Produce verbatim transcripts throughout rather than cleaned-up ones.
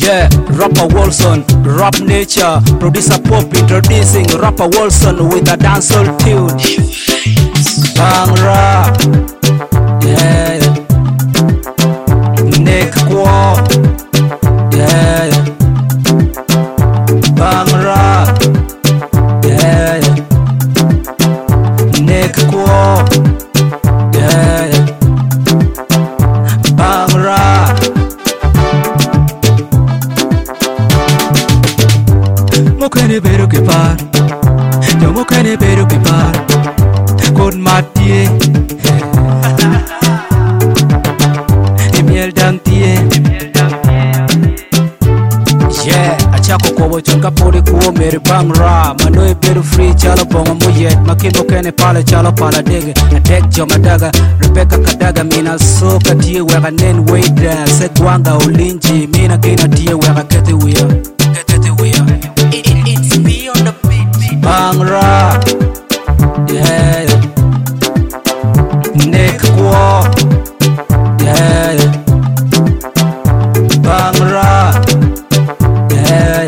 Yeah, rapper Wilson, rap nature, producer pop introducing rapper Wilson with a dancehall tune. Bang rap, yeah, Nick Quo, yeah, bang rap, yeah, Nick Quo, yeah, bang rap. Mokene beru ke par, yo mokene beru ke par, kon matie, emiel dantie. Yeah, achako kwa wachonga pori kuo meri bang ra, manoe beru free chalo bonga muyet, makino kene pale chalo pala dege, atek joma daga, Rebecca kadaga mina soka tie wega nen weda, segwanga ulinji, mina kina tie wega kete wea, kete wea. It's me on the beat. Bang rap, yeah, Nick Quo, yeah, bang rap, yeah,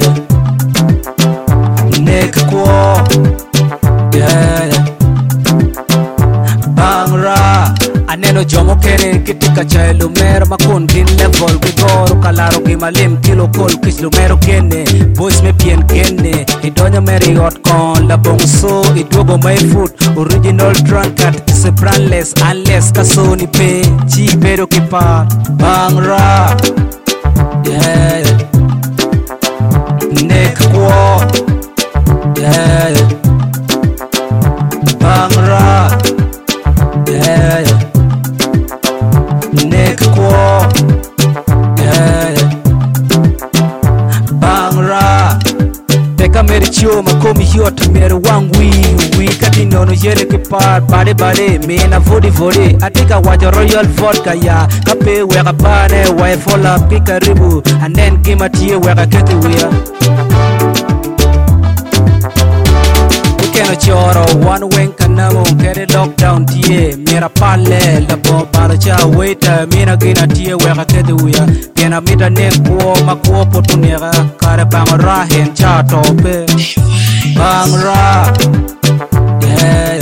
Nick Quo, yeah, bang rap. Aneno jomo kere kitika cha lumero makon kin level vigoro kalaro gimalim kilo kol kis lumero kene boys me pien kene idonyo meri hot con la bongso iduogo my food original drunkard is a brandless unless kasoni pe chi pero kipa bang rap, yeah, Nick Quo, yeah, bang rap, yeah, Nick Quo, yeah, bang rap. Teka meri chio makomi hiyot meri wang wi wi kati nono yere ke par bade bade mena vodi vodi atika wajo royal vodka ya kape wega bane wa fola pika ribu anen kima tie wega kete wea. Keno choro one wing kanamo kere lockdown tie mira pale la bomba cha waiter mina gina tie wega kete wea kena mita ne kuo makuo potunera kare bang ra hen cha tope bang ra, yeah.